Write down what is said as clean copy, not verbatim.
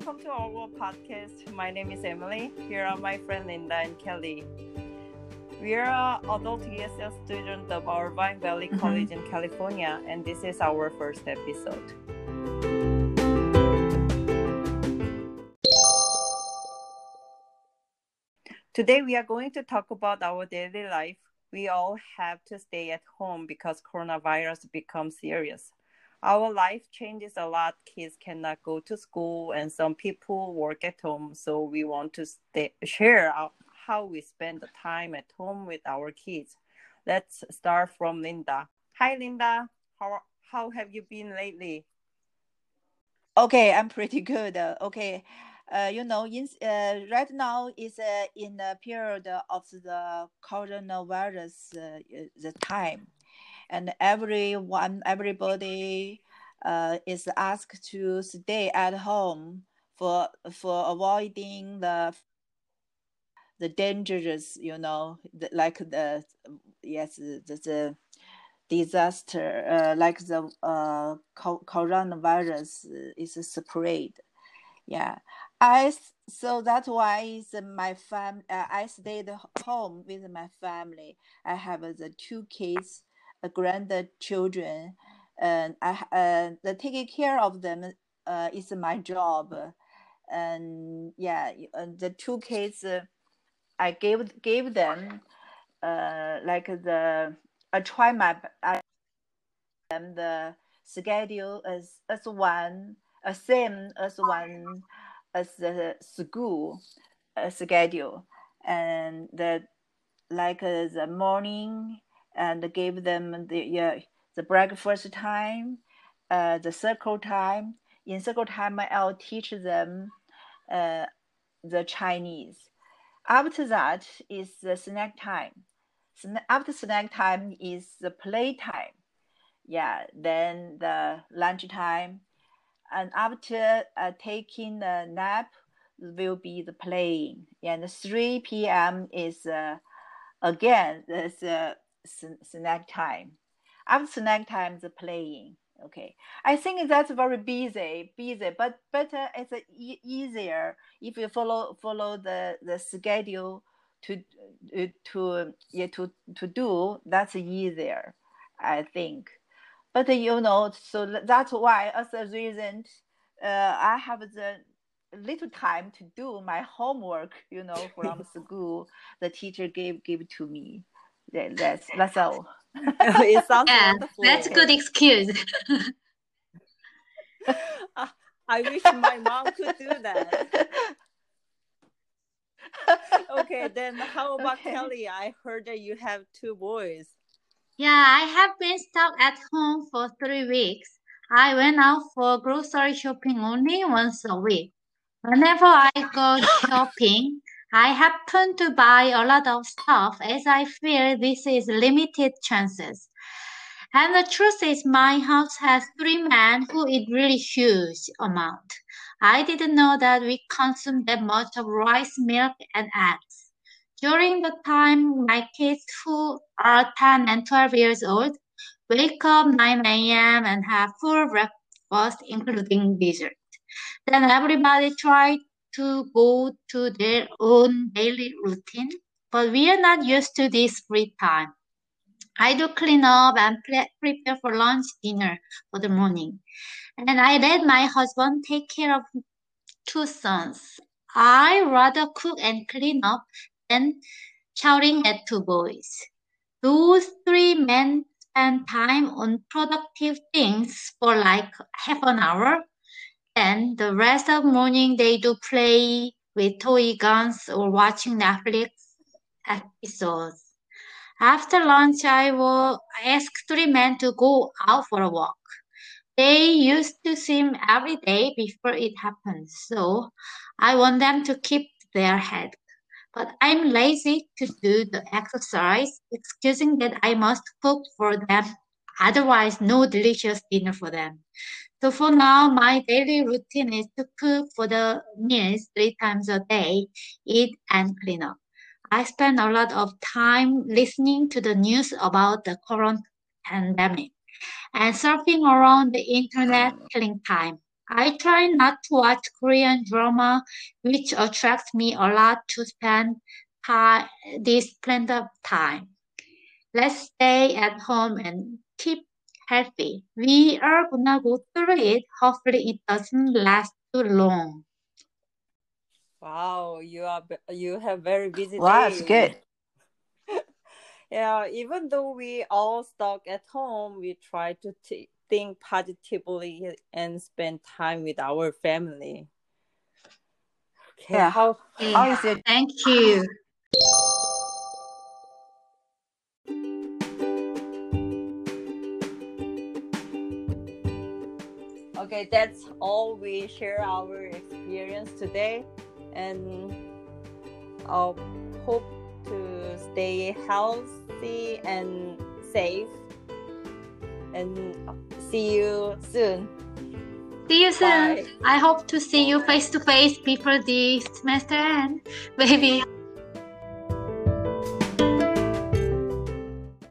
welcome to our podcast. My name is Emily. Here are my friend Linda and Kelly. We are adult ESL students of Irvine Valley College in California, and this is our first episode. Today we are going to talk about our daily life. We all have to stay at home because coronavirus becomes serious. Our life changes a lot. Kids cannot go to school and some people work at home. So we want to share how we spend the time at home with our kids. Let's start from Linda. Hi, Linda. How have you been lately? Okay, I'm pretty good. Right now is in the period of the coronavirus the time, and everybody is asked to stay at home for avoiding the dangerous, the disaster, like the coronavirus is spread. Yeah, so that's why I stayed home with my family. I have the two kids, grandchildren, and the taking care of them is my job. And the two kids, I gave them I try the schedule as same as one as the school schedule, and the morning, and gave them the breakfast time, the circle time. In circle time, I'll teach them the Chinese. After that is the snack time. After snack time is the play time. Then the lunch time, and after taking a nap will be the playing. And 3 p.m. is again the snack time. After snack time, the playing. Okay, I think that's very busy, but better it's easier if you follow the schedule to do. That's easier, I think. But so that's why, as a reason, I have the little time to do my homework, from school. The teacher gave to me. That's all. It sounds wonderful. That's a good excuse. I wish my mom could do that. Okay, then how about Kelly? I heard that you have 2 boys. Yeah, I have been stuck at home for 3 weeks. I went out for grocery shopping only once a week. Whenever I go shopping, I happen to buy a lot of stuff as I feel this is limited chances. And the truth is my house has 3 men who eat really huge amount. I didn't know that we consume that much of rice, milk, and eggs. During the time my kids who are 10 and 12 years old wake up 9 a.m. and have full breakfast including dessert. Then everybody tries to go to their own daily routine, but we are not used to this free time. I do clean up and prepare for lunch, dinner for the morning. And I let my husband take care of 2 sons. I rather cook and clean up than shouting at 2 boys. Those 3 men spend time on productive things for like half an hour. Then the rest of the morning they do play with toy guns or watching Netflix episodes. After lunch, I will ask 3 men to go out for a walk. They used to swim every day before it happened, so I want them to keep their head. But I'm lazy to do the exercise, excusing that I must cook for them, otherwise no delicious dinner for them. So for now, my daily routine is to cook for the meals 3 times a day, eat and clean up. I spend a lot of time listening to the news about the current pandemic and surfing around the internet killing time. I try not to watch Korean drama, which attracts me a lot to spend this plenty of time. Let's stay at home and keep healthy. We are gonna go through it. Hopefully, it doesn't last too long. Wow, you have very busy Wow, day. it's good. Yeah, even though we all stuck at home, we try to think positively and spend time with our family. Okay, Yeah. how How is it? Thank you. Okay, that's all. We share our experience today, and I hope to stay healthy and safe. And see you soon. See you soon. Bye. I hope to see you face to face before the semester end. Maybe